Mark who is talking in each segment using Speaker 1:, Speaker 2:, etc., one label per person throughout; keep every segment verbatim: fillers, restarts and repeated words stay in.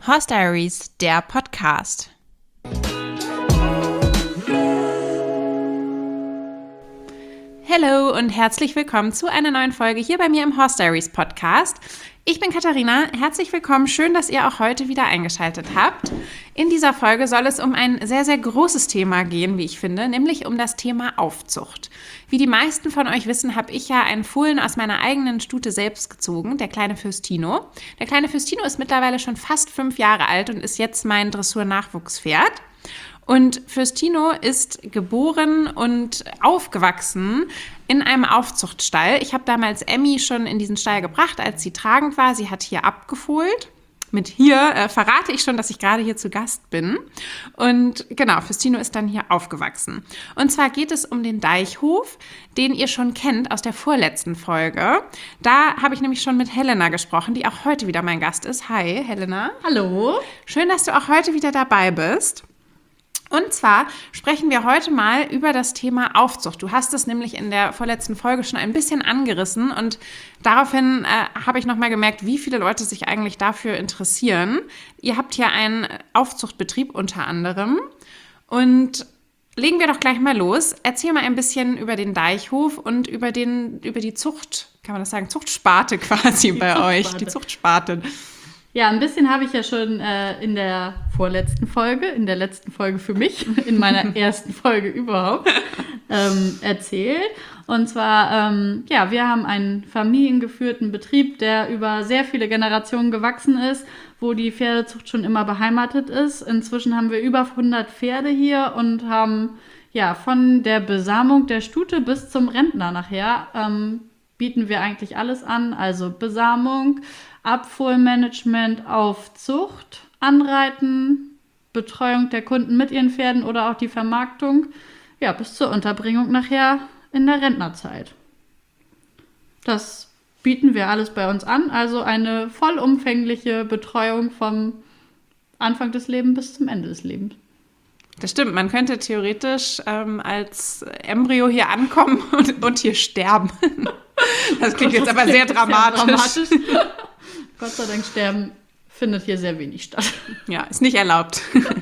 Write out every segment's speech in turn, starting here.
Speaker 1: Horse Diaries, der Podcast. Hallo und herzlich willkommen zu einer neuen Folge hier bei mir im Horse Diaries Podcast. Ich bin Katharina, herzlich willkommen, schön, dass ihr auch heute wieder eingeschaltet habt. In dieser Folge soll es um ein sehr, sehr großes Thema gehen, wie ich finde, nämlich um das Thema Aufzucht. Wie die meisten von euch wissen, habe ich ja einen Fohlen aus meiner eigenen Stute selbst gezogen, der kleine Fürstino. Der kleine Fürstino ist mittlerweile schon fast fünf Jahre alt und ist jetzt mein Dressur-Nachwuchspferd. Und Fürstino ist geboren und aufgewachsen in einem Aufzuchtstall. Ich habe damals Emmy schon in diesen Stall gebracht, als sie tragend war. Sie hat hier abgefohlt. Mit hier äh, verrate ich schon, dass ich gerade hier zu Gast bin. Und genau, Fürstino ist dann hier aufgewachsen. Und zwar geht es um den Deichhof, den ihr schon kennt aus der vorletzten Folge. Da habe ich nämlich schon mit Helena gesprochen, die auch heute wieder mein Gast ist. Hi, Helena.
Speaker 2: Hallo.
Speaker 1: Schön, dass du auch heute wieder dabei bist. Und zwar sprechen wir heute mal über das Thema Aufzucht. Du hast es nämlich in der vorletzten Folge schon ein bisschen angerissen und daraufhin äh, habe ich nochmal gemerkt, wie viele Leute sich eigentlich dafür interessieren. Ihr habt hier einen Aufzuchtbetrieb unter anderem und legen wir doch gleich mal los. Erzähl mal ein bisschen über den Deichhof und über, den, über die Zucht, kann man das sagen, Zuchtsparte quasi die bei Zuchtsparte. euch, die Zuchtsparte.
Speaker 2: Ja, ein bisschen habe ich ja schon äh, in der vorletzten Folge, in der letzten Folge für mich, in meiner ersten Folge überhaupt, ähm, erzählt. Und zwar, ähm, ja, wir haben einen familiengeführten Betrieb, der über sehr viele Generationen gewachsen ist, wo die Pferdezucht schon immer beheimatet ist. Inzwischen haben wir über hundert Pferde hier und haben ja von der Besamung der Stute bis zum Rentner nachher ähm, bieten wir eigentlich alles an, also Besamung, Abfohlmanagement, Aufzucht, Anreiten, Betreuung der Kunden mit ihren Pferden oder auch die Vermarktung, ja, bis zur Unterbringung nachher in der Rentnerzeit. Das bieten wir alles bei uns an, also eine vollumfängliche Betreuung vom Anfang des Lebens bis zum Ende des Lebens.
Speaker 1: Das stimmt, man könnte theoretisch ähm, als Embryo hier ankommen und, und hier sterben. Das klingt jetzt aber sehr dramatisch. Sehr dramatisch.
Speaker 2: Gott sei Dank, sterben findet hier sehr wenig statt.
Speaker 1: Ja, ist nicht erlaubt.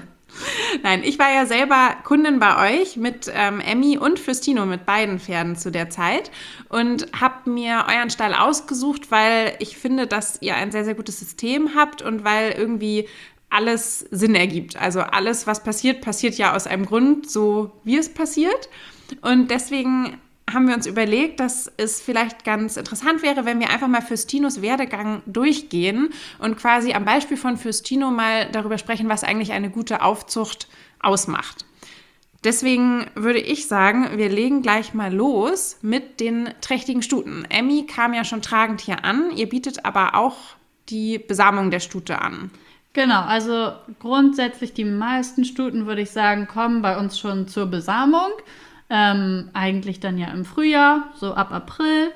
Speaker 1: Nein, ich war ja selber Kundin bei euch mit ähm, Emmy und Fürstino, mit beiden Pferden zu der Zeit und habe mir euren Stall ausgesucht, weil ich finde, dass ihr ein sehr, sehr gutes System habt und weil irgendwie alles Sinn ergibt. Also alles, was passiert, passiert ja aus einem Grund, so wie es passiert. Und deswegen haben wir uns überlegt, dass es vielleicht ganz interessant wäre, wenn wir einfach mal Fürstinos Werdegang durchgehen und quasi am Beispiel von Fürstino mal darüber sprechen, was eigentlich eine gute Aufzucht ausmacht. Deswegen würde ich sagen, wir legen gleich mal los mit den trächtigen Stuten. Emmy kam ja schon tragend hier an, ihr bietet aber auch die Besamung der Stute an.
Speaker 2: Genau, also grundsätzlich die meisten Stuten, würde ich sagen, kommen bei uns schon zur Besamung. Ähm, eigentlich dann ja im Frühjahr, so ab April,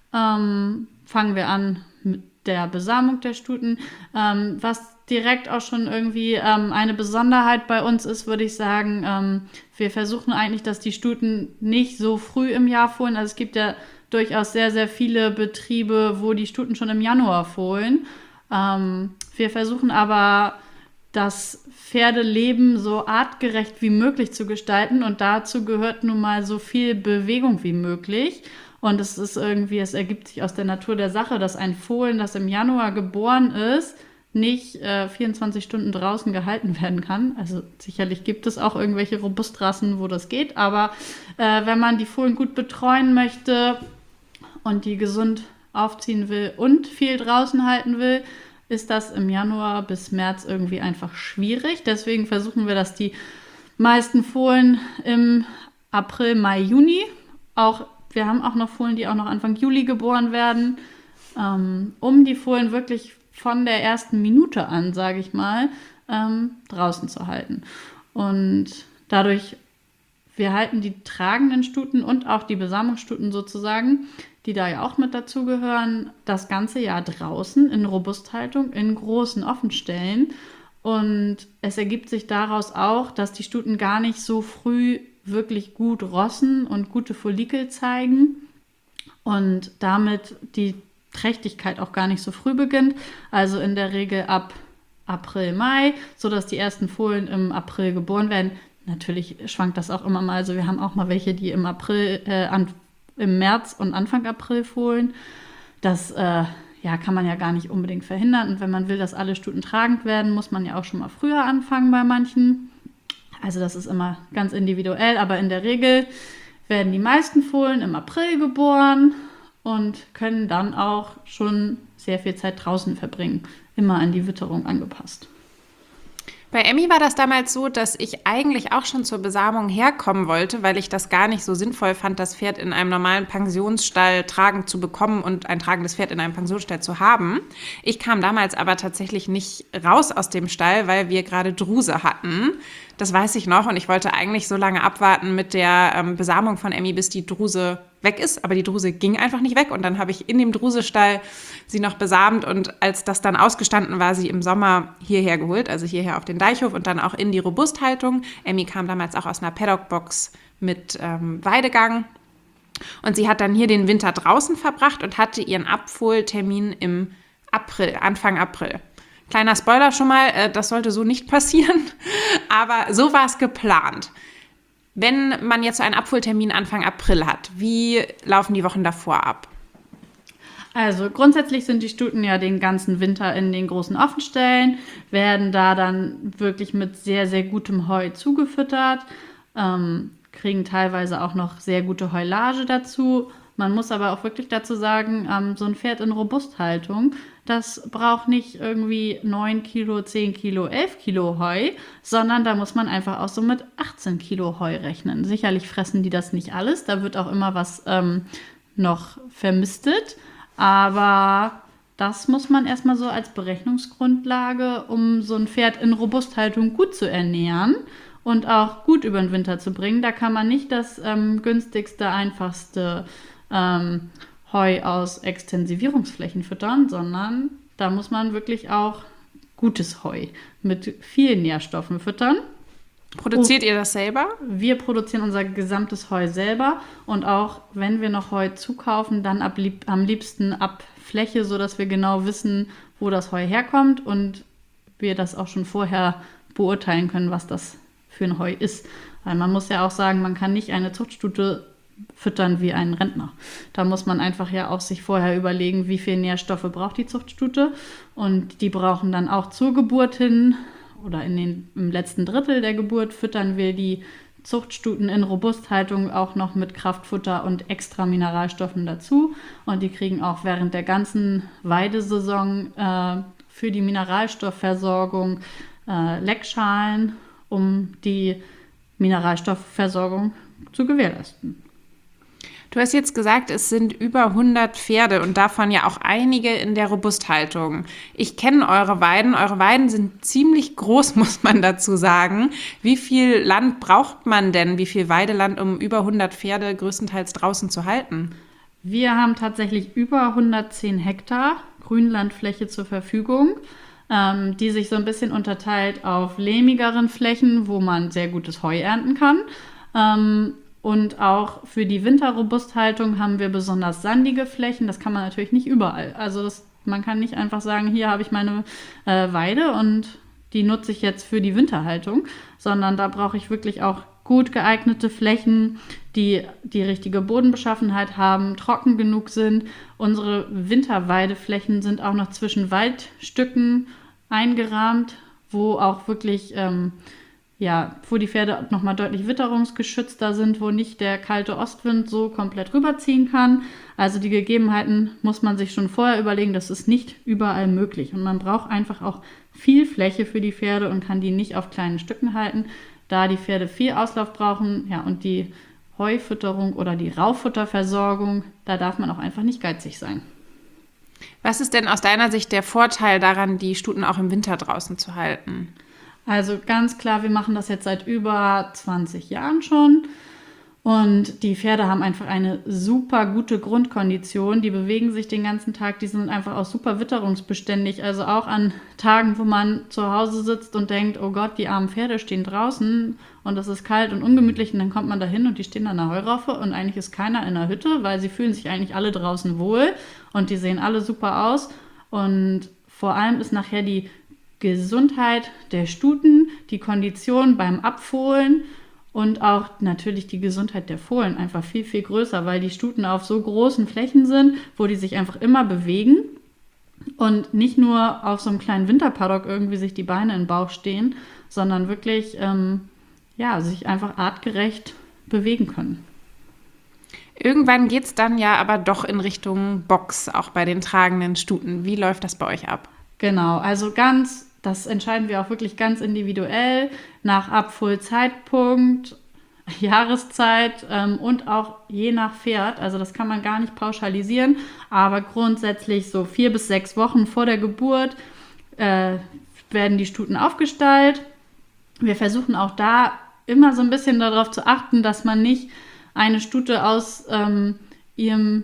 Speaker 2: ähm, fangen wir an mit der Besamung der Stuten. Ähm, was direkt auch schon irgendwie ähm, eine Besonderheit bei uns ist, würde ich sagen, ähm, wir versuchen eigentlich, dass die Stuten nicht so früh im Jahr fohlen. Also es gibt ja durchaus sehr, sehr viele Betriebe, wo die Stuten schon im Januar fohlen. Ähm, wir versuchen aber, das Pferdeleben so artgerecht wie möglich zu gestalten und dazu gehört nun mal so viel Bewegung wie möglich. Und es ist irgendwie, es ergibt sich aus der Natur der Sache, dass ein Fohlen, das im Januar geboren ist, nicht äh, vierundzwanzig Stunden draußen gehalten werden kann. Also sicherlich gibt es auch irgendwelche Robustrassen, wo das geht, aber äh, wenn man die Fohlen gut betreuen möchte und die gesund aufziehen will und viel draußen halten will, ist das im Januar bis März irgendwie einfach schwierig. Deswegen versuchen wir, dass die meisten Fohlen im April, Mai, Juni, auch, wir haben auch noch Fohlen, die auch noch Anfang Juli geboren werden, ähm, um die Fohlen wirklich von der ersten Minute an, sage ich mal, ähm, draußen zu halten. Und dadurch, wir halten die tragenden Stuten und auch die Besamungsstuten sozusagen, die da ja auch mit dazugehören, das ganze Jahr draußen in Robusthaltung, in großen Offenstellen. Und es ergibt sich daraus auch, dass die Stuten gar nicht so früh wirklich gut rossen und gute Follikel zeigen und damit die Trächtigkeit auch gar nicht so früh beginnt. Also in der Regel ab April, Mai, sodass die ersten Fohlen im April geboren werden. Natürlich schwankt das auch immer mal. Also wir haben auch mal welche, die im April, äh, an, im März und Anfang April fohlen. Das äh, ja, kann man ja gar nicht unbedingt verhindern. Und wenn man will, dass alle Stuten tragend werden, muss man ja auch schon mal früher anfangen bei manchen. Also das ist immer ganz individuell, aber in der Regel werden die meisten Fohlen im April geboren und können dann auch schon sehr viel Zeit draußen verbringen. Immer an die Witterung angepasst.
Speaker 1: Bei Emmy war das damals so, dass ich eigentlich auch schon zur Besamung herkommen wollte, weil ich das gar nicht so sinnvoll fand, das Pferd in einem normalen Pensionsstall tragend zu bekommen und ein tragendes Pferd in einem Pensionsstall zu haben. Ich kam damals aber tatsächlich nicht raus aus dem Stall, weil wir gerade Druse hatten. Das weiß ich noch und ich wollte eigentlich so lange abwarten mit der ähm, Besamung von Emmy, bis die Druse weg ist. Aber die Druse ging einfach nicht weg und dann habe ich in dem Drusestall sie noch besamt und als das dann ausgestanden war, sie im Sommer hierher geholt, also hierher auf den Deichhof und dann auch in die Robusthaltung. Emmy kam damals auch aus einer Paddockbox mit ähm, Weidegang und sie hat dann hier den Winter draußen verbracht und hatte ihren Abfohltermin im April, Anfang April. Kleiner Spoiler schon mal, äh, das sollte so nicht passieren, aber so war es geplant. Wenn man jetzt so einen Abholtermin Anfang April hat, wie laufen die Wochen davor ab?
Speaker 2: Also grundsätzlich sind die Stuten ja den ganzen Winter in den großen Offenstellen, werden da dann wirklich mit sehr, sehr gutem Heu zugefüttert, ähm, kriegen teilweise auch noch sehr gute Heulage dazu. Man muss aber auch wirklich dazu sagen, ähm, so ein Pferd in Robusthaltung, das braucht nicht irgendwie neun Kilo, zehn Kilo, elf Kilo Heu, sondern da muss man einfach auch so mit achtzehn Kilo Heu rechnen. Sicherlich fressen die das nicht alles, da wird auch immer was ähm, noch vermistet, aber das muss man erstmal so als Berechnungsgrundlage, um so ein Pferd in Robusthaltung gut zu ernähren und auch gut über den Winter zu bringen. Da kann man nicht das ähm, günstigste, einfachste ähm, Heu aus Extensivierungsflächen füttern, sondern da muss man wirklich auch gutes Heu mit vielen Nährstoffen füttern.
Speaker 1: Produziert ihr das selber?
Speaker 2: Wir produzieren unser gesamtes Heu selber und auch wenn wir noch Heu zukaufen, dann ab, am liebsten ab Fläche, sodass wir genau wissen, wo das Heu herkommt und wir das auch schon vorher beurteilen können, was das für ein Heu ist. Weil man muss ja auch sagen, man kann nicht eine Zuchtstute füttern wie einen Rentner. Da muss man einfach ja auch sich vorher überlegen, wie viel Nährstoffe braucht die Zuchtstute und die brauchen dann auch zur Geburt hin oder in den, im letzten Drittel der Geburt füttern wir die Zuchtstuten in Robusthaltung auch noch mit Kraftfutter und extra Mineralstoffen dazu und die kriegen auch während der ganzen Weidesaison äh, für die Mineralstoffversorgung äh, Leckschalen, um die Mineralstoffversorgung zu gewährleisten.
Speaker 1: Du hast jetzt gesagt, es sind über hundert Pferde und davon ja auch einige in der Robusthaltung. Ich kenne eure Weiden. Eure Weiden sind ziemlich groß, muss man dazu sagen. Wie viel Land braucht man denn, wie viel Weideland, um über hundert Pferde größtenteils draußen zu halten?
Speaker 2: Wir haben tatsächlich über hundertzehn Hektar Grünlandfläche zur Verfügung, ähm, die sich so ein bisschen unterteilt auf lehmigeren Flächen, wo man sehr gutes Heu ernten kann. Ähm, Und auch für die Winterrobusthaltung haben wir besonders sandige Flächen. Das kann man natürlich nicht überall. Also das, man kann nicht einfach sagen, hier habe ich meine äh, Weide und die nutze ich jetzt für die Winterhaltung, sondern da brauche ich wirklich auch gut geeignete Flächen, die die richtige Bodenbeschaffenheit haben, trocken genug sind. Unsere Winterweideflächen sind auch noch zwischen Waldstücken eingerahmt, wo auch wirklich ähm, ja, wo die Pferde nochmal deutlich witterungsgeschützter sind, wo nicht der kalte Ostwind so komplett rüberziehen kann. Also die Gegebenheiten muss man sich schon vorher überlegen, das ist nicht überall möglich. Und man braucht einfach auch viel Fläche für die Pferde und kann die nicht auf kleinen Stücken halten, da die Pferde viel Auslauf brauchen. Ja, und die Heufütterung oder die Rauffutterversorgung, da darf man auch einfach nicht geizig sein.
Speaker 1: Was ist denn aus deiner Sicht der Vorteil daran, die Stuten auch im Winter draußen zu halten?
Speaker 2: Also ganz klar, wir machen das jetzt seit über zwanzig Jahren schon und die Pferde haben einfach eine super gute Grundkondition. Die bewegen sich den ganzen Tag, die sind einfach auch super witterungsbeständig. Also auch an Tagen, wo man zu Hause sitzt und denkt, oh Gott, die armen Pferde stehen draußen und es ist kalt und ungemütlich und dann kommt man da hin und die stehen an der Heuraufe und eigentlich ist keiner in der Hütte, weil sie fühlen sich eigentlich alle draußen wohl und die sehen alle super aus und vor allem ist nachher die Gesundheit der Stuten, die Kondition beim Abfohlen und auch natürlich die Gesundheit der Fohlen einfach viel, viel größer, weil die Stuten auf so großen Flächen sind, wo die sich einfach immer bewegen und nicht nur auf so einem kleinen Winterpaddock irgendwie sich die Beine in den Bauch stehen, sondern wirklich ähm, ja, sich einfach artgerecht bewegen können.
Speaker 1: Irgendwann geht es dann ja aber doch in Richtung Box, auch bei den tragenden Stuten. Wie läuft das bei euch ab?
Speaker 2: Genau, also ganz, das entscheiden wir auch wirklich ganz individuell nach Abfuhrzeitpunkt, Jahreszeit ähm, und auch je nach Pferd. Also das kann man gar nicht pauschalisieren, aber grundsätzlich so vier bis sechs Wochen vor der Geburt äh, werden die Stuten aufgestallt. Wir versuchen auch da immer so ein bisschen darauf zu achten, dass man nicht eine Stute aus ähm, ihrem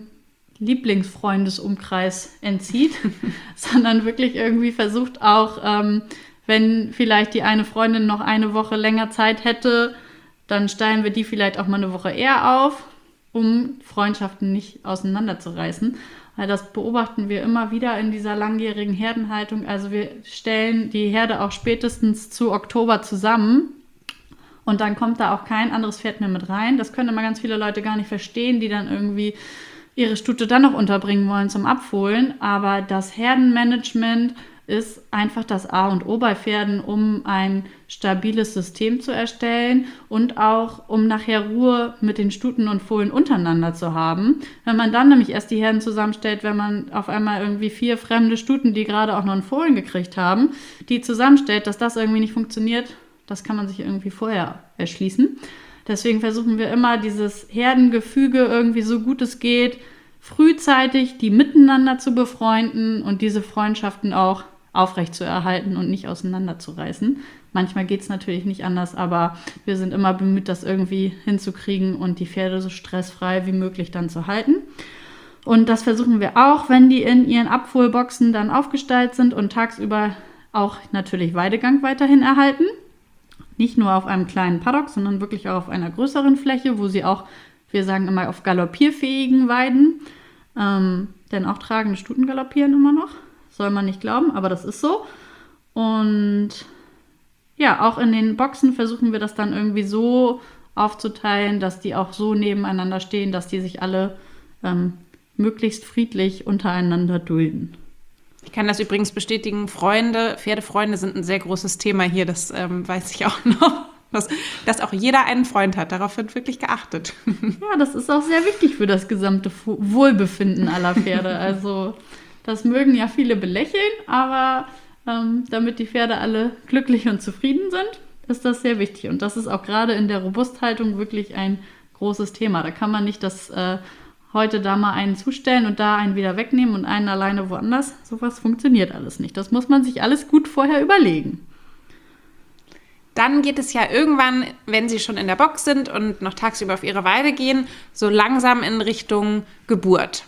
Speaker 2: Lieblingsfreundesumkreis entzieht, sondern wirklich irgendwie versucht auch, ähm, wenn vielleicht die eine Freundin noch eine Woche länger Zeit hätte, dann stellen wir die vielleicht auch mal eine Woche eher auf, um Freundschaften nicht auseinanderzureißen. Weil das beobachten wir immer wieder in dieser langjährigen Herdenhaltung. Also wir stellen die Herde auch spätestens zu Oktober zusammen. Und dann kommt da auch kein anderes Pferd mehr mit rein. Das können immer ganz viele Leute gar nicht verstehen, die dann irgendwie ihre Stute dann noch unterbringen wollen zum Abfohlen. Aber das Herdenmanagement ist einfach das A und O bei Pferden, um ein stabiles System zu erstellen und auch, um nachher Ruhe mit den Stuten und Fohlen untereinander zu haben. Wenn man dann nämlich erst die Herden zusammenstellt, wenn man auf einmal irgendwie vier fremde Stuten, die gerade auch noch einen Fohlen gekriegt haben, die zusammenstellt, dass das irgendwie nicht funktioniert, das kann man sich irgendwie vorher erschließen. Deswegen versuchen wir immer, dieses Herdengefüge irgendwie so gut es geht, frühzeitig die miteinander zu befreunden und diese Freundschaften auch aufrechtzuerhalten und nicht auseinanderzureißen. Manchmal geht es natürlich nicht anders, aber wir sind immer bemüht, das irgendwie hinzukriegen und die Pferde so stressfrei wie möglich dann zu halten. Und das versuchen wir auch, wenn die in ihren Abfuhrboxen dann aufgestallt sind und tagsüber auch natürlich Weidegang weiterhin erhalten. Nicht nur auf einem kleinen Paddock, sondern wirklich auch auf einer größeren Fläche, wo sie auch, wir sagen immer, auf galoppierfähigen Weiden, ähm, denn auch tragende Stuten galoppieren immer noch. Soll man nicht glauben, aber das ist so. Und ja, auch in den Boxen versuchen wir das dann irgendwie so aufzuteilen, dass die auch so nebeneinander stehen, dass die sich alle ähm, möglichst friedlich untereinander dulden.
Speaker 1: Ich kann das übrigens bestätigen, Freunde, Pferdefreunde sind ein sehr großes Thema hier, das ähm, weiß ich auch noch, dass, dass auch jeder einen Freund hat, darauf wird wirklich geachtet.
Speaker 2: Ja, das ist auch sehr wichtig für das gesamte Wohlbefinden aller Pferde, also das mögen ja viele belächeln, aber ähm, damit die Pferde alle glücklich und zufrieden sind, ist das sehr wichtig. Und das ist auch gerade in der Robusthaltung wirklich ein großes Thema. Da kann man nicht das äh, heute da mal einen zustellen und da einen wieder wegnehmen und einen alleine woanders. Sowas funktioniert alles nicht. Das muss man sich alles gut vorher überlegen.
Speaker 1: Dann geht es ja irgendwann, wenn sie schon in der Box sind und noch tagsüber auf ihre Weide gehen, so langsam in Richtung Geburt.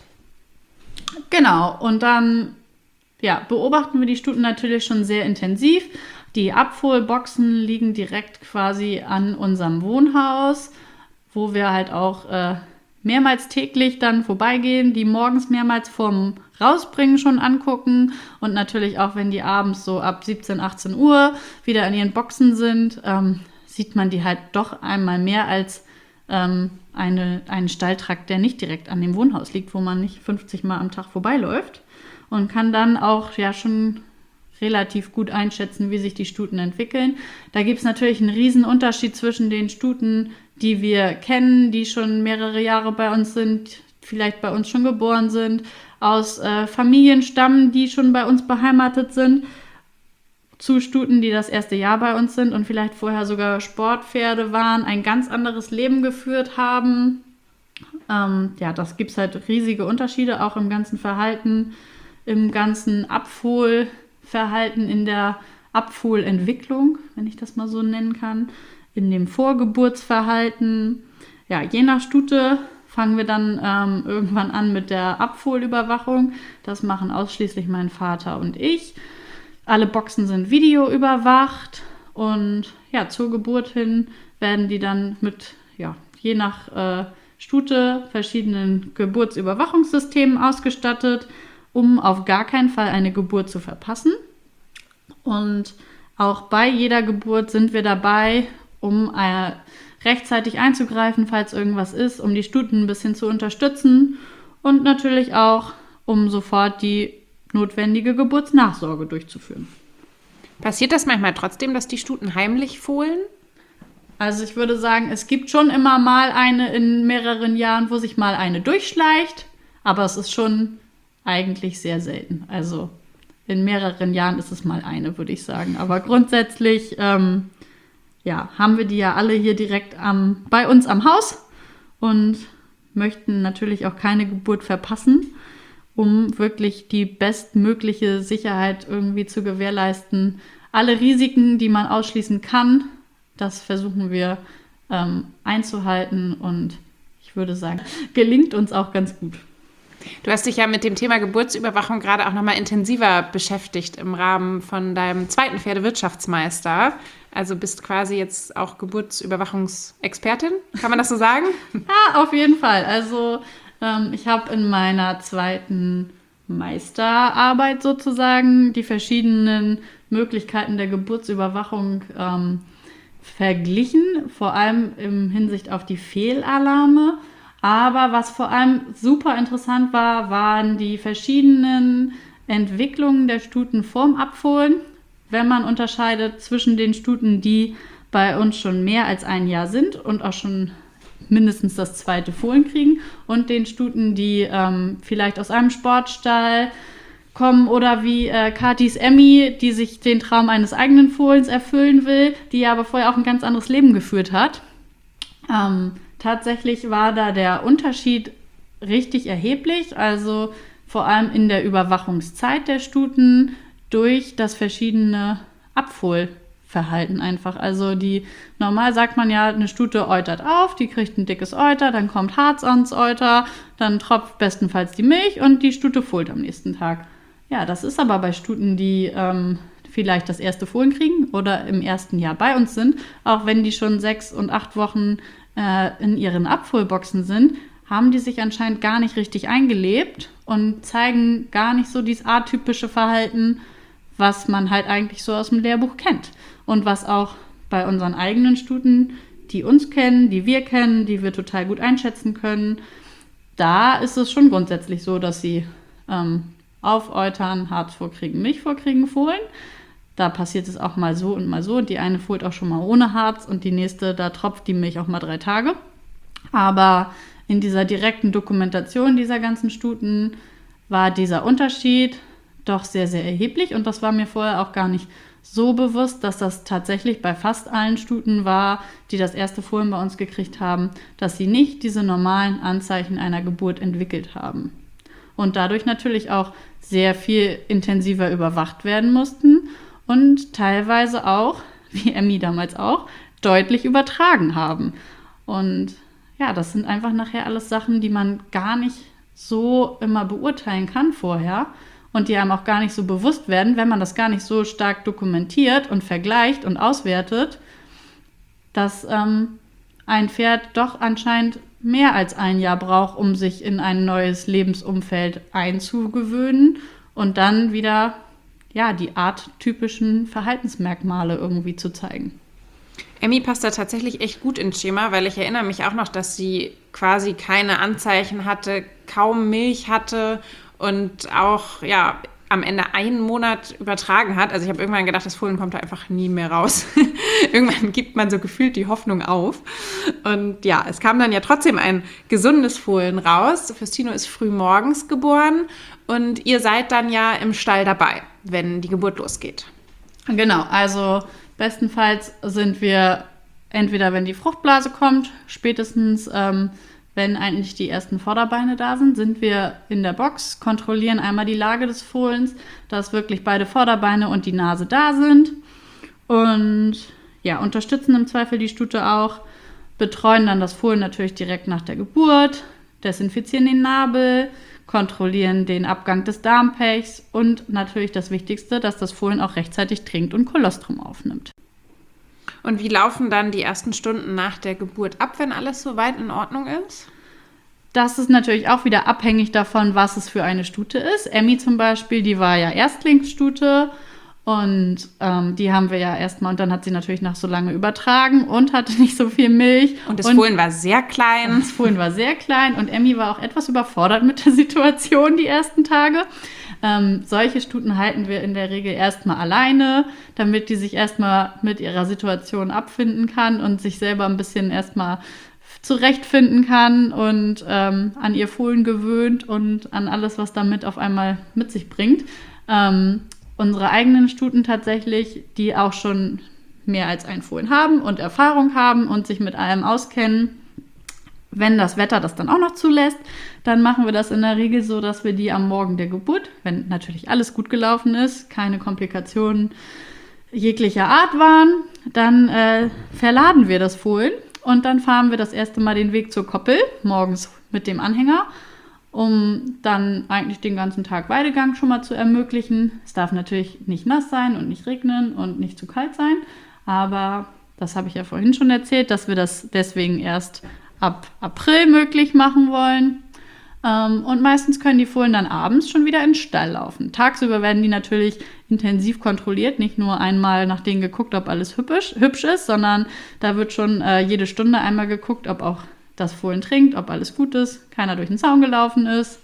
Speaker 2: Genau, und dann ja, beobachten wir die Stuten natürlich schon sehr intensiv. Die Abfuhrboxen liegen direkt quasi an unserem Wohnhaus, wo wir halt auch äh, mehrmals täglich dann vorbeigehen, die morgens mehrmals vorm Rausbringen schon angucken und natürlich auch, wenn die abends so ab siebzehn, achtzehn Uhr wieder in ihren Boxen sind, ähm, sieht man die halt doch einmal mehr als ähm, eine, einen Stalltrakt, der nicht direkt an dem Wohnhaus liegt, wo man nicht fünfzig Mal am Tag vorbeiläuft und kann dann auch ja schon relativ gut einschätzen, wie sich die Stuten entwickeln. Da gibt es natürlich einen riesen Unterschied zwischen den Stuten, die wir kennen, die schon mehrere Jahre bei uns sind, vielleicht bei uns schon geboren sind, aus äh, Familien stammen, die schon bei uns beheimatet sind, zu Stuten, die das erste Jahr bei uns sind und vielleicht vorher sogar Sportpferde waren, ein ganz anderes Leben geführt haben. Ähm, ja, das gibt es halt riesige Unterschiede, auch im ganzen Verhalten, im ganzen Abfohlverhalten, in der Abfohlentwicklung, wenn ich das mal so nennen kann, in dem Vorgeburtsverhalten. Ja, je nach Stute fangen wir dann ähm, irgendwann an mit der Abfohlüberwachung. Das machen ausschließlich mein Vater und ich. Alle Boxen sind videoüberwacht und ja, zur Geburt hin werden die dann mit, ja, je nach äh, Stute verschiedenen Geburtsüberwachungssystemen ausgestattet, um auf gar keinen Fall eine Geburt zu verpassen. Und auch bei jeder Geburt sind wir dabei, um äh, rechtzeitig einzugreifen, falls irgendwas ist, um die Stuten ein bisschen zu unterstützen und natürlich auch, um sofort die notwendige Geburtsnachsorge durchzuführen.
Speaker 1: Passiert das manchmal trotzdem, dass die Stuten heimlich fohlen?
Speaker 2: Also ich würde sagen, es gibt schon immer mal eine in mehreren Jahren, wo sich mal eine durchschleicht, aber es ist schon eigentlich sehr selten. Also in mehreren Jahren ist es mal eine, würde ich sagen. Aber grundsätzlich ähm, ja, haben wir die ja alle hier direkt am, bei uns am Haus und möchten natürlich auch keine Geburt verpassen, um wirklich die bestmögliche Sicherheit irgendwie zu gewährleisten. Alle Risiken, die man ausschließen kann, das versuchen wir ähm, einzuhalten und ich würde sagen, gelingt uns auch ganz gut.
Speaker 1: Du hast dich ja mit dem Thema Geburtsüberwachung gerade auch nochmal intensiver beschäftigt im Rahmen von deinem zweiten Pferdewirtschaftsmeister. Also bist quasi jetzt auch Geburtsüberwachungsexpertin, kann man das so sagen?
Speaker 2: Ja, auf jeden Fall. Also ähm, ich habe in meiner zweiten Meisterarbeit sozusagen die verschiedenen Möglichkeiten der Geburtsüberwachung ähm, verglichen, vor allem im Hinsicht auf die Fehlalarme. Aber was vor allem super interessant war, waren die verschiedenen Entwicklungen der Stuten vorm Abfohlen, wenn man unterscheidet zwischen den Stuten, die bei uns schon mehr als ein Jahr sind und auch schon mindestens das zweite Fohlen kriegen und den Stuten, die ähm, vielleicht aus einem Sportstall kommen oder wie äh, Katis Emmy, die sich den Traum eines eigenen Fohlens erfüllen will, die aber vorher auch ein ganz anderes Leben geführt hat. Ähm, tatsächlich war da der Unterschied richtig erheblich, also vor allem in der Überwachungszeit der Stuten durch das verschiedene Abfohlverhalten einfach. Also die, normal sagt man ja, eine Stute eutert auf, die kriegt ein dickes Euter, dann kommt Harz ans Euter, dann tropft bestenfalls die Milch und die Stute fohlt am nächsten Tag. Ja, das ist aber bei Stuten, die ähm, vielleicht das erste Fohlen kriegen oder im ersten Jahr bei uns sind, auch wenn die schon sechs und acht Wochen äh, in ihren Abfohlboxen sind, haben die sich anscheinend gar nicht richtig eingelebt und zeigen gar nicht so dieses atypische Verhalten, was man halt eigentlich so aus dem Lehrbuch kennt. Und was auch bei unseren eigenen Stuten, die uns kennen, die wir kennen, die wir total gut einschätzen können, da ist es schon grundsätzlich so, dass sie ähm, aufeutern, Harz vorkriegen, Milch vorkriegen, fohlen. Da passiert es auch mal so und mal so. Die eine fohlt auch schon mal ohne Harz und die nächste, da tropft die Milch auch mal drei Tage. Aber in dieser direkten Dokumentation dieser ganzen Stuten war dieser Unterschied doch sehr, sehr erheblich. Und das war mir vorher auch gar nicht so bewusst, dass das tatsächlich bei fast allen Stuten war, die das erste Fohlen bei uns gekriegt haben, dass sie nicht diese normalen Anzeichen einer Geburt entwickelt haben. Und dadurch natürlich auch sehr viel intensiver überwacht werden mussten und teilweise auch, wie Emmy damals auch, deutlich übertragen haben. Und ja, das sind einfach nachher alles Sachen, die man gar nicht so immer beurteilen kann vorher und die einem auch gar nicht so bewusst werden, wenn man das gar nicht so stark dokumentiert und vergleicht und auswertet, dass ähm, ein Pferd doch anscheinend mehr als ein Jahr braucht, um sich in ein neues Lebensumfeld einzugewöhnen und dann wieder ja, die arttypischen Verhaltensmerkmale irgendwie zu zeigen.
Speaker 1: Emmy passt da tatsächlich echt gut ins Schema, weil ich erinnere mich auch noch, dass sie quasi keine Anzeichen hatte, kaum Milch hatte und auch ja am Ende einen Monat übertragen hat. Also ich habe irgendwann gedacht, das Fohlen kommt da einfach nie mehr raus. Irgendwann gibt man so gefühlt die Hoffnung auf. Und ja, es kam dann ja trotzdem ein gesundes Fohlen raus. Faustino ist früh morgens geboren und ihr seid dann ja im Stall dabei, wenn die Geburt losgeht.
Speaker 2: Genau, also bestenfalls sind wir entweder, wenn die Fruchtblase kommt, spätestens ähm, wenn eigentlich die ersten Vorderbeine da sind, sind wir in der Box, kontrollieren einmal die Lage des Fohlens, dass wirklich beide Vorderbeine und die Nase da sind und ja, unterstützen im Zweifel die Stute auch, betreuen dann das Fohlen natürlich direkt nach der Geburt, desinfizieren den Nabel, kontrollieren den Abgang des Darmpechs und natürlich das Wichtigste, dass das Fohlen auch rechtzeitig trinkt und Kolostrum aufnimmt.
Speaker 1: Und wie laufen dann die ersten Stunden nach der Geburt ab, wenn alles soweit in Ordnung ist?
Speaker 2: Das ist natürlich auch wieder abhängig davon, was es für eine Stute ist. Emmy zum Beispiel, die war ja Erstlingsstute Und ähm, die haben wir ja erstmal, und dann hat sie natürlich nach so lange übertragen und hatte nicht so viel Milch.
Speaker 1: Und das und Fohlen war sehr klein.
Speaker 2: Das Fohlen war sehr klein und Emmy war auch etwas überfordert mit der Situation die ersten Tage. Ähm, solche Stuten halten wir in der Regel erstmal alleine, damit die sich erstmal mit ihrer Situation abfinden kann und sich selber ein bisschen erstmal zurechtfinden kann und ähm, an ihr Fohlen gewöhnt und an alles, was damit auf einmal mit sich bringt. Ähm, unsere eigenen Stuten tatsächlich, die auch schon mehr als ein Fohlen haben und Erfahrung haben und sich mit allem auskennen, wenn das Wetter das dann auch noch zulässt, dann machen wir das in der Regel so, dass wir die am Morgen der Geburt, wenn natürlich alles gut gelaufen ist, keine Komplikationen jeglicher Art waren, dann äh, verladen wir das Fohlen und dann fahren wir das erste Mal den Weg zur Koppel, morgens mit dem Anhänger, um dann eigentlich den ganzen Tag Weidegang schon mal zu ermöglichen. Es darf natürlich nicht nass sein und nicht regnen und nicht zu kalt sein, aber das habe ich ja vorhin schon erzählt, dass wir das deswegen erst ab April möglich machen wollen. Ähm, und meistens können die Fohlen dann abends schon wieder in den Stall laufen. Tagsüber werden die natürlich intensiv kontrolliert, nicht nur einmal nach denen geguckt, ob alles hübsch, hübsch ist, sondern da wird schon äh, jede Stunde einmal geguckt, ob auch das Fohlen trinkt, ob alles gut ist, keiner durch den Zaun gelaufen ist.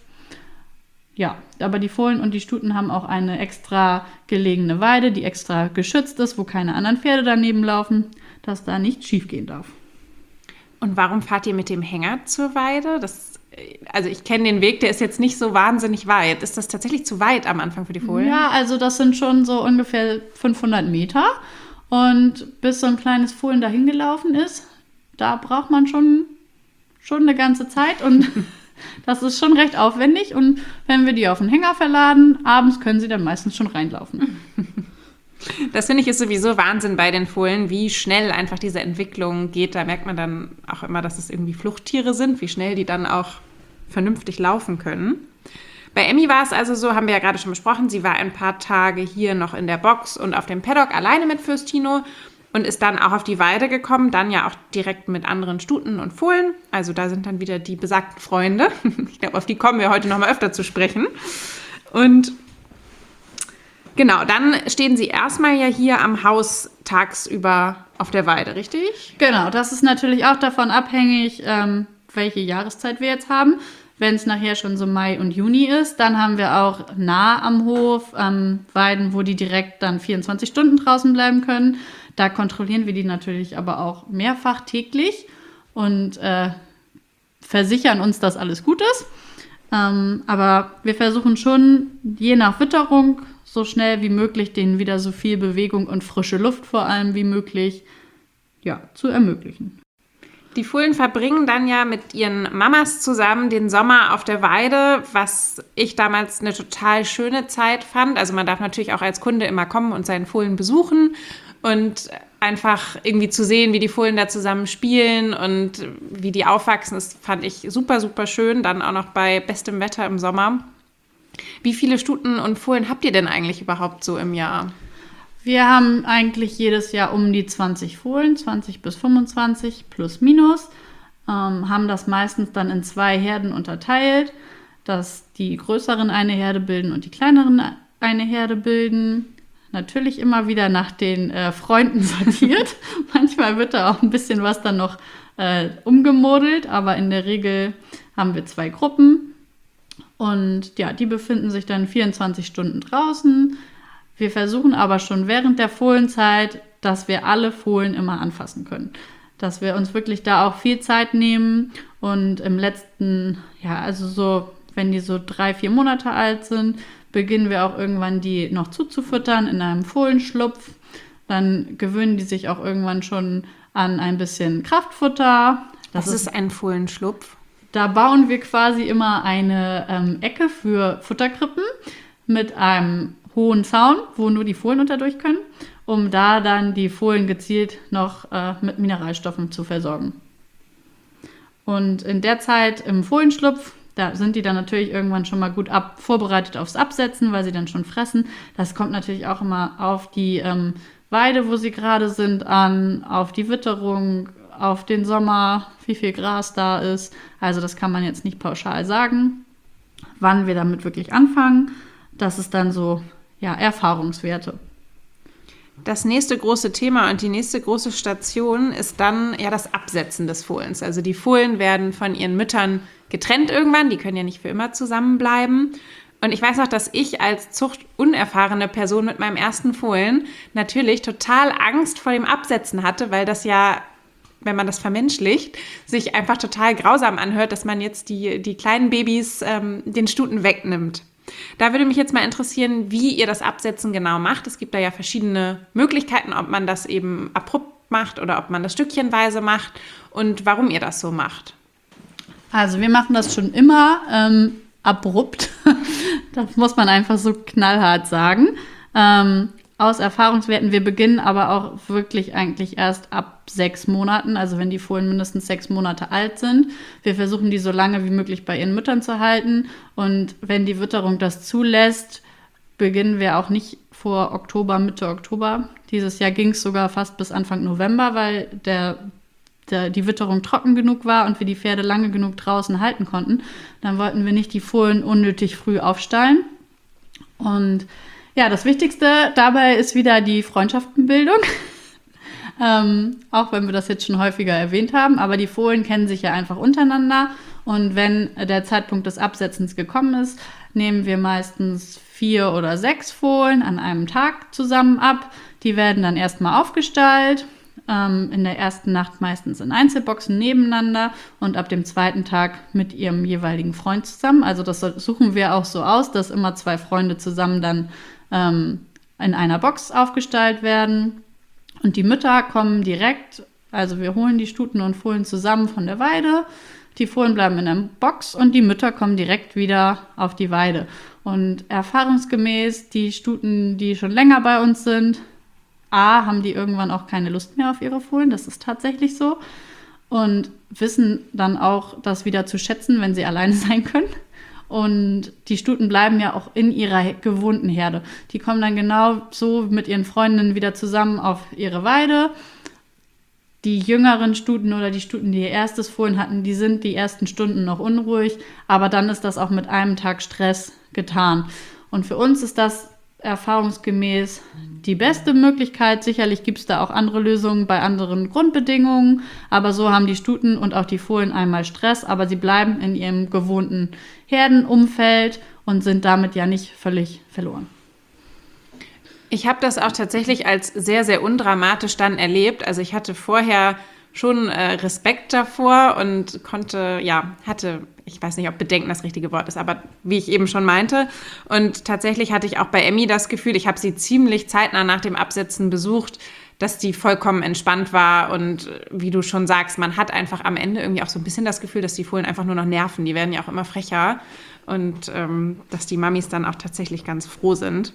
Speaker 2: Ja, aber die Fohlen und die Stuten haben auch eine extra gelegene Weide, die extra geschützt ist, wo keine anderen Pferde daneben laufen, dass da nichts schief gehen darf.
Speaker 1: Und warum fahrt ihr mit dem Hänger zur Weide? Das, also ich kenne den Weg, der ist jetzt nicht so wahnsinnig weit. Ist das tatsächlich zu weit am Anfang für die Fohlen?
Speaker 2: Ja, also das sind schon so ungefähr fünfhundert Meter. Und bis so ein kleines Fohlen dahin gelaufen ist, da braucht man schon, schon eine ganze Zeit. Und das ist schon recht aufwendig. Und wenn wir die auf den Hänger verladen, abends können sie dann meistens schon reinlaufen.
Speaker 1: Das finde ich ist sowieso Wahnsinn bei den Fohlen, wie schnell einfach diese Entwicklung geht. Da merkt man dann auch immer, dass es irgendwie Fluchttiere sind, wie schnell die dann auch vernünftig laufen können. Bei Emmy war es also so, haben wir ja gerade schon besprochen, sie war ein paar Tage hier noch in der Box und auf dem Paddock alleine mit Fürstino und ist dann auch auf die Weide gekommen, dann ja auch direkt mit anderen Stuten und Fohlen. Also da sind dann wieder die besagten Freunde. Ich glaube, auf die kommen wir heute noch mal öfter zu sprechen. Und genau, dann stehen sie erstmal ja hier am Haus tagsüber auf der Weide, richtig?
Speaker 2: Genau, das ist natürlich auch davon abhängig, ähm, welche Jahreszeit wir jetzt haben. Wenn es nachher schon so Mai und Juni ist, dann haben wir auch nah am Hof ähm, Weiden, wo die direkt dann vierundzwanzig Stunden draußen bleiben können. Da kontrollieren wir die natürlich aber auch mehrfach täglich und äh, versichern uns, dass alles gut ist. Ähm, aber wir versuchen schon, je nach Witterung, so schnell wie möglich denen wieder so viel Bewegung und frische Luft vor allem wie möglich ja, zu ermöglichen.
Speaker 1: Die Fohlen verbringen dann ja mit ihren Mamas zusammen den Sommer auf der Weide, was ich damals eine total schöne Zeit fand. Also man darf natürlich auch als Kunde immer kommen und seinen Fohlen besuchen und einfach irgendwie zu sehen, wie die Fohlen da zusammen spielen und wie die aufwachsen, das fand ich super, super schön. Dann auch noch bei bestem Wetter im Sommer. Wie viele Stuten und Fohlen habt ihr denn eigentlich überhaupt so im Jahr?
Speaker 2: Wir haben eigentlich jedes Jahr um die zwanzig Fohlen, zwanzig bis fünfundzwanzig plus minus, ähm, haben das meistens dann in zwei Herden unterteilt, dass die größeren eine Herde bilden und die kleineren eine Herde bilden. Natürlich immer wieder nach den äh, Freunden sortiert. Manchmal wird da auch ein bisschen was dann noch äh, umgemodelt, aber in der Regel haben wir zwei Gruppen. Und ja, die befinden sich dann vierundzwanzig Stunden draußen. Wir versuchen aber schon während der Fohlenzeit, dass wir alle Fohlen immer anfassen können. Dass wir uns wirklich da auch viel Zeit nehmen und im letzten, ja, also so, wenn die so drei, vier Monate alt sind, beginnen wir auch irgendwann die noch zuzufüttern in einem Fohlenschlupf. Dann gewöhnen die sich auch irgendwann schon an ein bisschen Kraftfutter.
Speaker 1: Das Was ist ein Fohlenschlupf?
Speaker 2: Da bauen wir quasi immer eine ähm, Ecke für Futterkrippen mit einem hohen Zaun, wo nur die Fohlen unter durch können, um da dann die Fohlen gezielt noch äh, mit Mineralstoffen zu versorgen. Und in der Zeit im Fohlenschlupf, da sind die dann natürlich irgendwann schon mal gut ab, vorbereitet aufs Absetzen, weil sie dann schon fressen. Das kommt natürlich auch immer auf die ähm, Weide, wo sie gerade sind, an, auf die Witterung, auf den Sommer, wie viel Gras da ist. Also das kann man jetzt nicht pauschal sagen, wann wir damit wirklich anfangen. Das ist dann so, ja, Erfahrungswerte.
Speaker 1: Das nächste große Thema und die nächste große Station ist dann ja das Absetzen des Fohlens. Also die Fohlen werden von ihren Müttern getrennt irgendwann, die können ja nicht für immer zusammenbleiben. Und ich weiß noch, dass ich als zuchtunerfahrene Person mit meinem ersten Fohlen natürlich total Angst vor dem Absetzen hatte, weil das ja, wenn man das vermenschlicht, sich einfach total grausam anhört, dass man jetzt die, die kleinen Babys ähm, den Stuten wegnimmt. Da würde mich jetzt mal interessieren, wie ihr das Absetzen genau macht. Es gibt da ja verschiedene Möglichkeiten, ob man das eben abrupt macht oder ob man das stückchenweise macht und warum ihr das so macht.
Speaker 2: Also wir machen das schon immer ähm, abrupt. Das muss man einfach so knallhart sagen. Ähm, aus Erfahrungswerten, wir beginnen aber auch wirklich eigentlich erst ab sechs Monaten, also wenn die Fohlen mindestens sechs Monate alt sind. Wir versuchen die so lange wie möglich bei ihren Müttern zu halten und wenn die Witterung das zulässt, beginnen wir auch nicht vor Oktober, Mitte Oktober. Dieses Jahr ging es sogar fast bis Anfang November, weil der, der, die Witterung trocken genug war und wir die Pferde lange genug draußen halten konnten. Dann wollten wir nicht die Fohlen unnötig früh aufstallen. Und ja, das Wichtigste dabei ist wieder die Freundschaftenbildung. ähm, auch wenn wir das jetzt schon häufiger erwähnt haben. Aber die Fohlen kennen sich ja einfach untereinander. Und wenn der Zeitpunkt des Absetzens gekommen ist, nehmen wir meistens vier oder sechs Fohlen an einem Tag zusammen ab. Die werden dann erstmal aufgestallt. Ähm, in der ersten Nacht meistens in Einzelboxen nebeneinander und ab dem zweiten Tag mit ihrem jeweiligen Freund zusammen. Also das suchen wir auch so aus, dass immer zwei Freunde zusammen dann ähm, in einer Box aufgestallt werden. Und die Mütter kommen direkt, also wir holen die Stuten und Fohlen zusammen von der Weide. Die Fohlen bleiben in der Box und die Mütter kommen direkt wieder auf die Weide. Und erfahrungsgemäß, die Stuten, die schon länger bei uns sind, A, haben die irgendwann auch keine Lust mehr auf ihre Fohlen, das ist tatsächlich so. Und wissen dann auch, das wieder zu schätzen, wenn sie alleine sein können. Und die Stuten bleiben ja auch in ihrer gewohnten Herde. Die kommen dann genau so mit ihren Freundinnen wieder zusammen auf ihre Weide. Die jüngeren Stuten oder die Stuten, die ihr erstes Fohlen hatten, die sind die ersten Stunden noch unruhig. Aber dann ist das auch mit einem Tag Stress getan. Und für uns ist das erfahrungsgemäß die beste Möglichkeit. Sicherlich gibt es da auch andere Lösungen bei anderen Grundbedingungen, aber so haben die Stuten und auch die Fohlen einmal Stress, aber sie bleiben in ihrem gewohnten Herdenumfeld und sind damit ja nicht völlig verloren.
Speaker 1: Ich habe das auch tatsächlich als sehr, sehr undramatisch dann erlebt. Also ich hatte vorher schon äh, Respekt davor und konnte, ja, hatte, ich weiß nicht, ob Bedenken das richtige Wort ist, aber wie ich eben schon meinte. Und tatsächlich hatte ich auch bei Emmy das Gefühl, ich habe sie ziemlich zeitnah nach dem Absetzen besucht, dass die vollkommen entspannt war. Und wie du schon sagst, man hat einfach am Ende irgendwie auch so ein bisschen das Gefühl, dass die Fohlen einfach nur noch nerven. Die werden ja auch immer frecher. Und ähm, dass die Mamis dann auch tatsächlich ganz froh sind.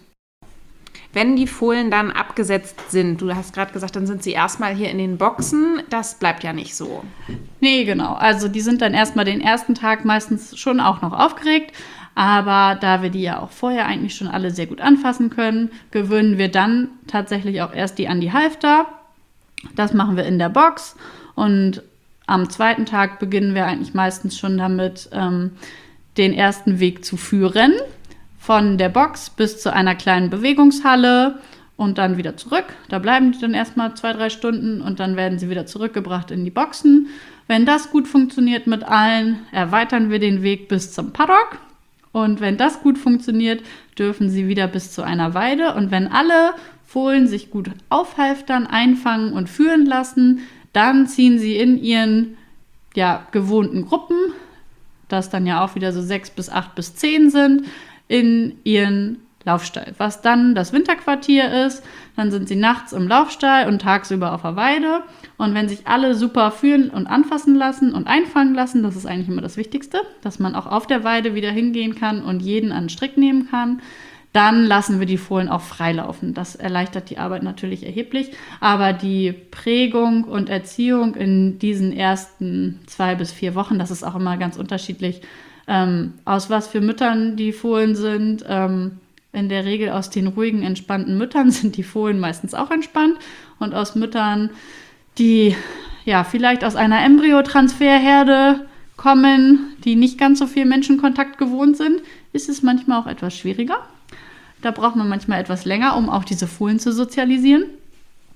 Speaker 1: Wenn die Fohlen dann abgesetzt sind, du hast gerade gesagt, dann sind sie erstmal hier in den Boxen. Das bleibt ja nicht so.
Speaker 2: Nee, genau. Also die sind dann erstmal den ersten Tag meistens schon auch noch aufgeregt. Aber da wir die ja auch vorher eigentlich schon alle sehr gut anfassen können, gewöhnen wir dann tatsächlich auch erst die an die Halfter. Das machen wir in der Box. Und am zweiten Tag beginnen wir eigentlich meistens schon damit, ähm, den ersten Weg zu führen. Von der Box bis zu einer kleinen Bewegungshalle und dann wieder zurück. Da bleiben die dann erstmal zwei, drei Stunden und dann werden sie wieder zurückgebracht in die Boxen. Wenn das gut funktioniert mit allen, erweitern wir den Weg bis zum Paddock. Und wenn das gut funktioniert, dürfen sie wieder bis zu einer Weide. Und wenn alle Fohlen sich gut aufhalftern, einfangen und führen lassen, dann ziehen sie in ihren ja, gewohnten Gruppen, das dann ja auch wieder so sechs bis acht bis zehn sind, in ihren Laufstall, was dann das Winterquartier ist. Dann sind sie nachts im Laufstall und tagsüber auf der Weide. Und wenn sich alle super fühlen und anfassen lassen und einfangen lassen, das ist eigentlich immer das Wichtigste, dass man auch auf der Weide wieder hingehen kann und jeden an den Strick nehmen kann, dann lassen wir die Fohlen auch freilaufen. Das erleichtert die Arbeit natürlich erheblich, aber die Prägung und Erziehung in diesen ersten zwei bis vier Wochen, das ist auch immer ganz unterschiedlich, Ähm, aus was für Müttern die Fohlen sind. Ähm, in der Regel aus den ruhigen, entspannten Müttern sind die Fohlen meistens auch entspannt. Und aus Müttern, die ja vielleicht aus einer Embryotransferherde kommen, die nicht ganz so viel Menschenkontakt gewohnt sind, ist es manchmal auch etwas schwieriger. Da braucht man manchmal etwas länger, um auch diese Fohlen zu sozialisieren.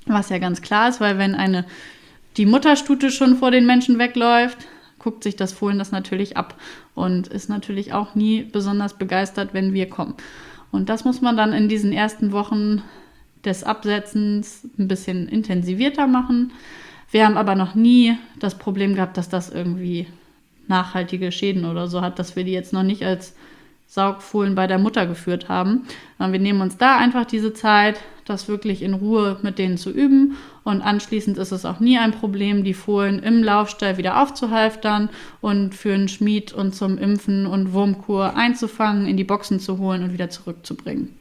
Speaker 2: Was ja ganz klar ist, weil wenn eine die Mutterstute schon vor den Menschen wegläuft, guckt sich das Fohlen das natürlich ab und ist natürlich auch nie besonders begeistert, wenn wir kommen. Und das muss man dann in diesen ersten Wochen des Absetzens ein bisschen intensivierter machen. Wir haben aber noch nie das Problem gehabt, dass das irgendwie nachhaltige Schäden oder so hat, dass wir die jetzt noch nicht als Saugfohlen bei der Mutter geführt haben. Wir nehmen uns da einfach diese Zeit, das wirklich in Ruhe mit denen zu üben. Und anschließend ist es auch nie ein Problem, die Fohlen im Laufstall wieder aufzuhalftern und für einen Schmied und zum Impfen und Wurmkur einzufangen, in die Boxen zu holen und wieder zurückzubringen.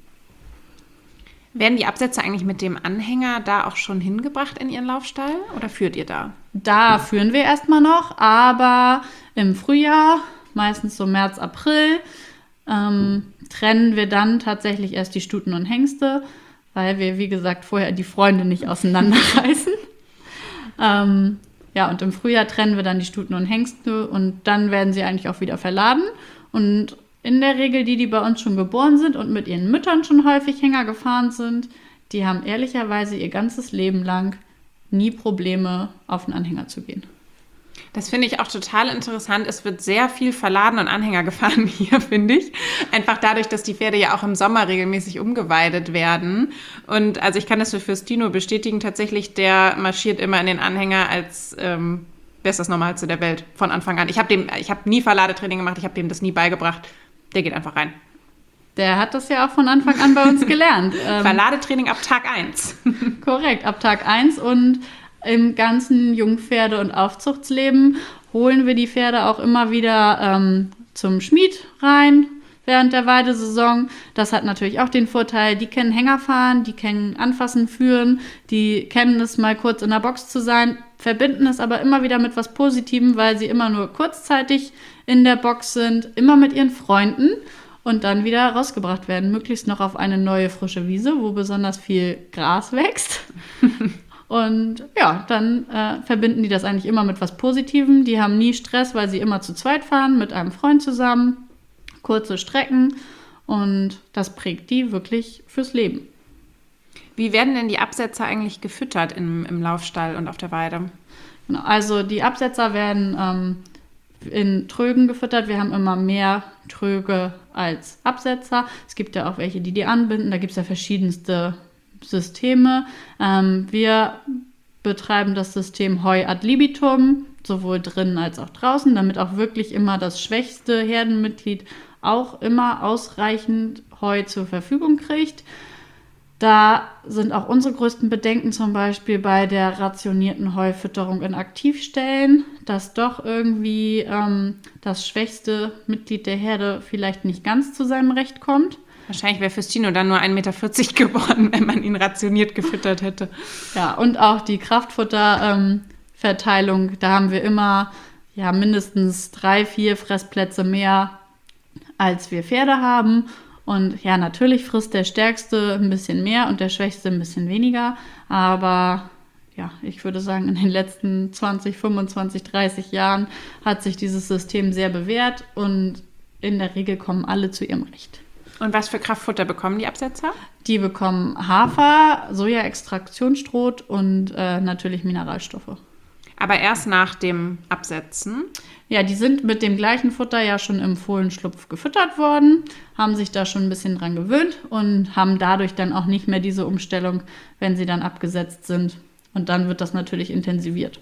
Speaker 1: Werden die Absätze eigentlich mit dem Anhänger da auch schon hingebracht in Ihren Laufstall oder führt ihr da?
Speaker 2: Da führen wir erstmal noch, aber im Frühjahr, meistens so März, April, ähm, trennen wir dann tatsächlich erst die Stuten und Hengste, weil wir, wie gesagt, vorher die Freunde nicht auseinanderreißen. ähm, ja, und im Frühjahr trennen wir dann die Stuten und Hengste und dann werden sie eigentlich auch wieder verladen. Und in der Regel die, die bei uns schon geboren sind und mit ihren Müttern schon häufig Hänger gefahren sind, die haben ehrlicherweise ihr ganzes Leben lang nie Probleme, auf den Anhänger zu gehen.
Speaker 1: Das finde ich auch total interessant. Es wird sehr viel verladen und Anhänger gefahren hier, finde ich. Einfach dadurch, dass die Pferde ja auch im Sommer regelmäßig umgeweidet werden. Und also ich kann das für Fürstino bestätigen, tatsächlich, der marschiert immer in den Anhänger als ähm, bestes Normalste der Welt von Anfang an. Ich habe dem, ich habe nie Verladetraining gemacht, ich habe dem das nie beigebracht. Der geht einfach rein.
Speaker 2: Der hat das ja auch von Anfang an bei uns gelernt.
Speaker 1: ähm, Verladetraining ab Tag eins.
Speaker 2: Korrekt, ab Tag eins und im ganzen Jungpferde- und Aufzuchtsleben holen wir die Pferde auch immer wieder ähm, zum Schmied rein während der Weidesaison. Das hat natürlich auch den Vorteil, die kennen Hängerfahren, die kennen Anfassen, Führen, die kennen es mal kurz in der Box zu sein, verbinden es aber immer wieder mit was Positivem, weil sie immer nur kurzzeitig in der Box sind, immer mit ihren Freunden und dann wieder rausgebracht werden, möglichst noch auf eine neue frische Wiese, wo besonders viel Gras wächst. Und ja, dann äh, verbinden die das eigentlich immer mit was Positivem. Die haben nie Stress, weil sie immer zu zweit fahren, mit einem Freund zusammen, kurze Strecken und das prägt die wirklich fürs Leben.
Speaker 1: Wie werden denn die Absetzer eigentlich gefüttert im, im Laufstall und auf der Weide?
Speaker 2: Genau, also die Absetzer werden ähm, in Trögen gefüttert. Wir haben immer mehr Tröge als Absetzer. Es gibt ja auch welche, die die anbinden. Da gibt es ja verschiedenste Systeme. Ähm, wir betreiben das System Heu ad libitum, sowohl drinnen als auch draußen, damit auch wirklich immer das schwächste Herdenmitglied auch immer ausreichend Heu zur Verfügung kriegt. Da sind auch unsere größten Bedenken zum Beispiel bei der rationierten Heufütterung in Aktivstellen, dass doch irgendwie ähm, das schwächste Mitglied der Herde vielleicht nicht ganz zu seinem Recht kommt.
Speaker 1: Wahrscheinlich wäre Fürstino dann nur ein Meter vierzig geworden, wenn man ihn rationiert gefüttert hätte.
Speaker 2: Ja, und auch die Kraftfutterverteilung, ähm, da haben wir immer ja, mindestens drei, vier Fressplätze mehr, als wir Pferde haben. Und ja, natürlich frisst der Stärkste ein bisschen mehr und der Schwächste ein bisschen weniger. Aber ja, ich würde sagen, in den letzten zwanzig, fünfundzwanzig, dreißig Jahren hat sich dieses System sehr bewährt und in der Regel kommen alle zu ihrem Recht.
Speaker 1: Und was für Kraftfutter bekommen die Absetzer?
Speaker 2: Die bekommen Hafer, Soja-Extraktionsstroh und äh, natürlich Mineralstoffe.
Speaker 1: Aber erst nach dem Absetzen?
Speaker 2: Ja, die sind mit dem gleichen Futter ja schon im Fohlenschlupf gefüttert worden, haben sich da schon ein bisschen dran gewöhnt und haben dadurch dann auch nicht mehr diese Umstellung, wenn sie dann abgesetzt sind. Und dann wird das natürlich intensiviert.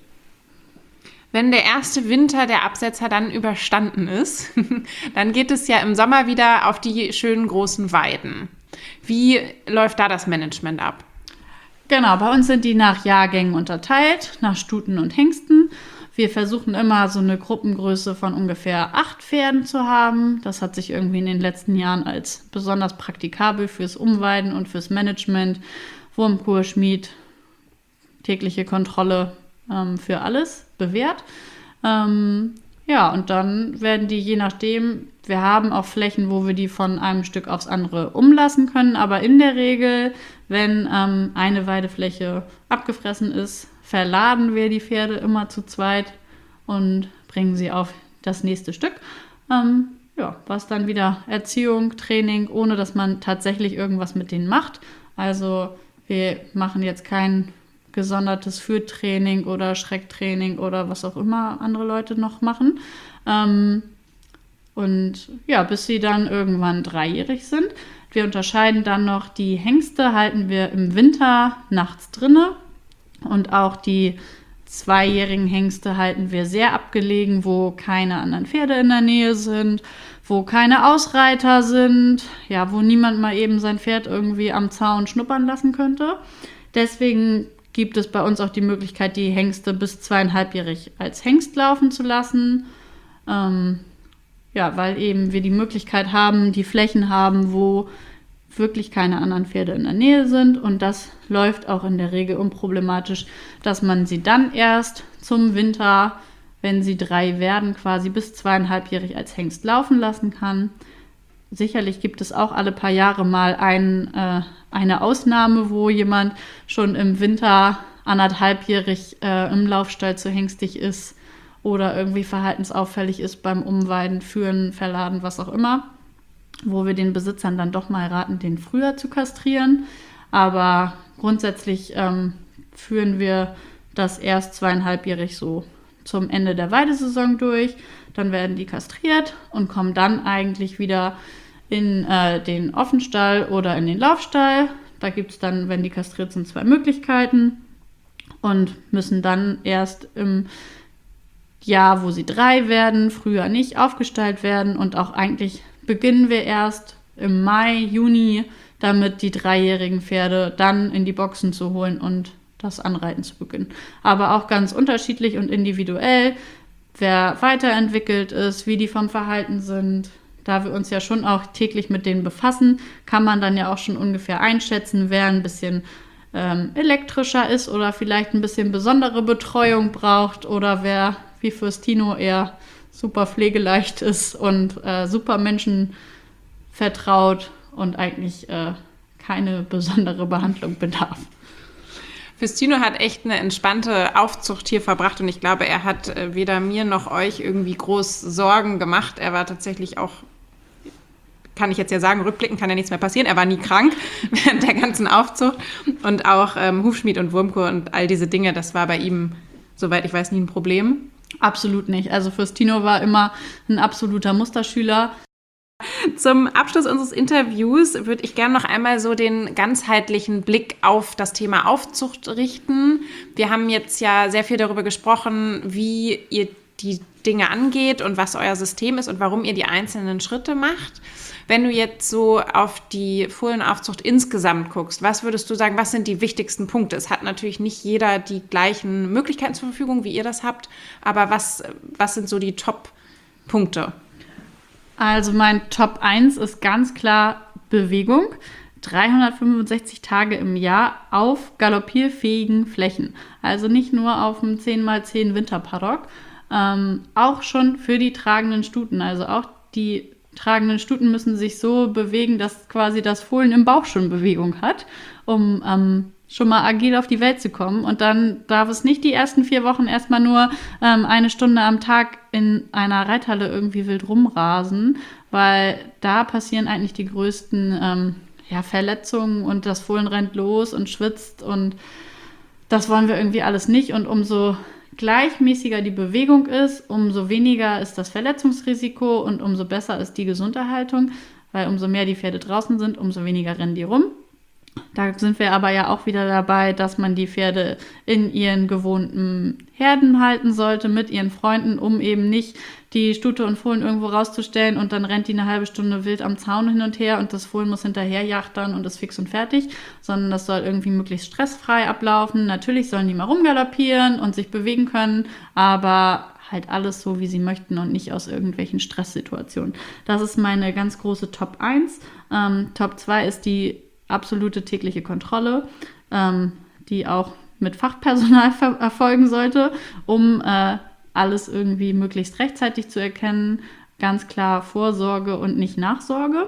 Speaker 1: Wenn der erste Winter der Absetzer dann überstanden ist, dann geht es ja im Sommer wieder auf die schönen großen Weiden. Wie läuft da das Management ab?
Speaker 2: Genau, bei uns sind die nach Jahrgängen unterteilt, nach Stuten und Hengsten. Wir versuchen immer so eine Gruppengröße von ungefähr acht Pferden zu haben. Das hat sich irgendwie in den letzten Jahren als besonders praktikabel fürs Umweiden und fürs Management, Wurmkur, Schmied, tägliche Kontrolle ähm, für alles bewährt. Ähm, ja, und dann werden die je nachdem, wir haben auch Flächen, wo wir die von einem Stück aufs andere umlassen können, aber in der Regel, wenn ähm, eine Weidefläche abgefressen ist, verladen wir die Pferde immer zu zweit und bringen sie auf das nächste Stück. Ähm, ja, was dann wieder Erziehung, Training, ohne dass man tatsächlich irgendwas mit denen macht. Also wir machen jetzt kein gesondertes Führtraining oder Schrecktraining oder was auch immer andere Leute noch machen. Ähm, und ja, bis sie dann irgendwann dreijährig sind. Wir unterscheiden dann noch, die Hengste halten wir im Winter nachts drinne und auch die zweijährigen Hengste halten wir sehr abgelegen, wo keine anderen Pferde in der Nähe sind, wo keine Ausreiter sind, ja, wo niemand mal eben sein Pferd irgendwie am Zaun schnuppern lassen könnte. Deswegen gibt es bei uns auch die Möglichkeit, die Hengste bis zweieinhalbjährig als Hengst laufen zu lassen. Ähm, ja, weil eben wir die Möglichkeit haben, die Flächen haben, wo wirklich keine anderen Pferde in der Nähe sind. Und das läuft auch in der Regel unproblematisch, dass man sie dann erst zum Winter, wenn sie drei werden, quasi bis zweieinhalbjährig als Hengst laufen lassen kann. Sicherlich gibt es auch alle paar Jahre mal ein, äh, eine Ausnahme, wo jemand schon im Winter anderthalbjährig äh, im Laufstall zu hengstig ist oder irgendwie verhaltensauffällig ist beim Umweiden, Führen, Verladen, was auch immer, wo wir den Besitzern dann doch mal raten, den früher zu kastrieren. Aber grundsätzlich ähm, führen wir das erst zweieinhalbjährig so zum Ende der Weidesaison durch. Dann werden die kastriert und kommen dann eigentlich wieder in äh, den Offenstall oder in den Laufstall. Da gibt es dann, wenn die kastriert sind, zwei Möglichkeiten und müssen dann erst im Jahr, wo sie drei werden, früher nicht aufgestallt werden. Und auch eigentlich beginnen wir erst im Mai, Juni, damit die dreijährigen Pferde dann in die Boxen zu holen und das Anreiten zu beginnen. Aber auch ganz unterschiedlich und individuell, wer weiterentwickelt ist, wie die vom Verhalten sind. Da wir uns ja schon auch täglich mit denen befassen, kann man dann ja auch schon ungefähr einschätzen, wer ein bisschen ähm, elektrischer ist oder vielleicht ein bisschen besondere Betreuung braucht oder wer wie Fürstino eher super pflegeleicht ist und äh, super Menschen vertraut und eigentlich äh, keine besondere Behandlung bedarf.
Speaker 1: Fürstino hat echt eine entspannte Aufzucht hier verbracht und ich glaube, er hat äh, weder mir noch euch irgendwie groß Sorgen gemacht. Er war tatsächlich auch, kann ich jetzt ja sagen, rückblickend kann ja nichts mehr passieren. Er war nie krank während der ganzen Aufzucht und auch ähm, Hufschmied und Wurmkur und all diese Dinge, das war bei ihm, soweit ich weiß, nie ein Problem.
Speaker 2: Absolut nicht. Also Fürstino war immer ein absoluter Musterschüler.
Speaker 1: Zum Abschluss unseres Interviews würde ich gerne noch einmal so den ganzheitlichen Blick auf das Thema Aufzucht richten. Wir haben jetzt ja sehr viel darüber gesprochen, wie ihr die Dinge angeht und was euer System ist und warum ihr die einzelnen Schritte macht. Wenn du jetzt so auf die Fohlenaufzucht insgesamt guckst, was würdest du sagen, was sind die wichtigsten Punkte? Es hat natürlich nicht jeder die gleichen Möglichkeiten zur Verfügung, wie ihr das habt, aber was, was sind so die Top-Punkte?
Speaker 2: Also mein Top eins ist ganz klar Bewegung. dreihundertfünfundsechzig Tage im Jahr auf galoppierfähigen Flächen. Also nicht nur auf dem zehn mal zehn Winterpaddock, ähm, auch schon für die tragenden Stuten. Also auch die tragenden Stuten müssen sich so bewegen, dass quasi das Fohlen im Bauch schon Bewegung hat, um ähm, schon mal agil auf die Welt zu kommen. Und dann darf es nicht die ersten vier Wochen erstmal nur ähm, eine Stunde am Tag in einer Reithalle irgendwie wild rumrasen, weil da passieren eigentlich die größten ähm, ja, Verletzungen und das Fohlen rennt los und schwitzt und das wollen wir irgendwie alles nicht. Und umso gleichmäßiger die Bewegung ist, umso weniger ist das Verletzungsrisiko und umso besser ist die Gesunderhaltung, weil umso mehr die Pferde draußen sind, umso weniger rennen die rum. Da sind wir aber ja auch wieder dabei, dass man die Pferde in ihren gewohnten Herden halten sollte, mit ihren Freunden, um eben nicht die Stute und Fohlen irgendwo rauszustellen und dann rennt die eine halbe Stunde wild am Zaun hin und her und das Fohlen muss hinterher jachtern und ist fix und fertig, sondern das soll irgendwie möglichst stressfrei ablaufen. Natürlich sollen die mal rumgaloppieren und sich bewegen können, aber halt alles so, wie sie möchten und nicht aus irgendwelchen Stresssituationen. Das ist meine ganz große Top eins. Ähm, Top zwei ist die absolute tägliche Kontrolle, ähm, die auch mit Fachpersonal ver- erfolgen sollte, um äh, alles irgendwie möglichst rechtzeitig zu erkennen. Ganz klar Vorsorge und nicht Nachsorge.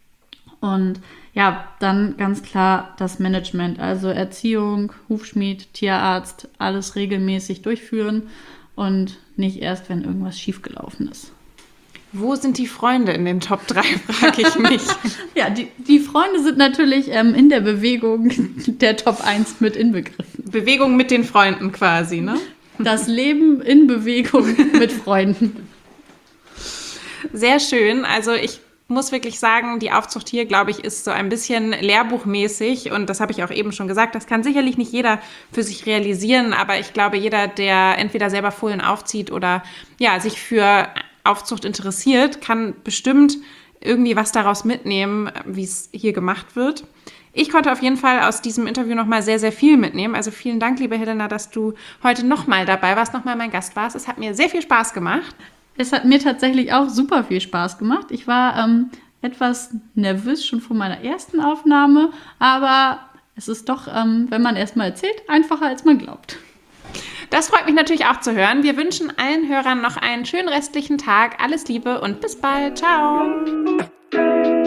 Speaker 2: Und ja, dann ganz klar das Management, also Erziehung, Hufschmied, Tierarzt, alles regelmäßig durchführen und nicht erst, wenn irgendwas schiefgelaufen ist.
Speaker 1: Wo sind die Freunde in den Top drei, frage ich mich.
Speaker 2: Ja, die, die Freunde sind natürlich ähm, in der Bewegung der Top eins mit inbegriffen.
Speaker 1: Bewegung mit den Freunden quasi, ne?
Speaker 2: Das Leben in Bewegung mit Freunden.
Speaker 1: Sehr schön. Also ich muss wirklich sagen, die Aufzucht hier, glaube ich, ist so ein bisschen lehrbuchmäßig. Und das habe ich auch eben schon gesagt. Das kann sicherlich nicht jeder für sich realisieren. Aber ich glaube, jeder, der entweder selber Fohlen aufzieht oder ja, sich für Aufzucht interessiert, kann bestimmt irgendwie was daraus mitnehmen, wie es hier gemacht wird. Ich konnte auf jeden Fall aus diesem Interview nochmal sehr, sehr viel mitnehmen. Also vielen Dank, liebe Helena, dass du heute nochmal dabei warst, nochmal mein Gast warst. Es hat mir sehr viel Spaß gemacht.
Speaker 2: Es hat mir tatsächlich auch super viel Spaß gemacht. Ich war ähm, etwas nervös schon vor meiner ersten Aufnahme, aber es ist doch, ähm, wenn man erstmal erzählt, einfacher als man glaubt.
Speaker 1: Das freut mich natürlich auch zu hören. Wir wünschen allen Hörern noch einen schönen restlichen Tag. Alles Liebe und bis bald. Ciao.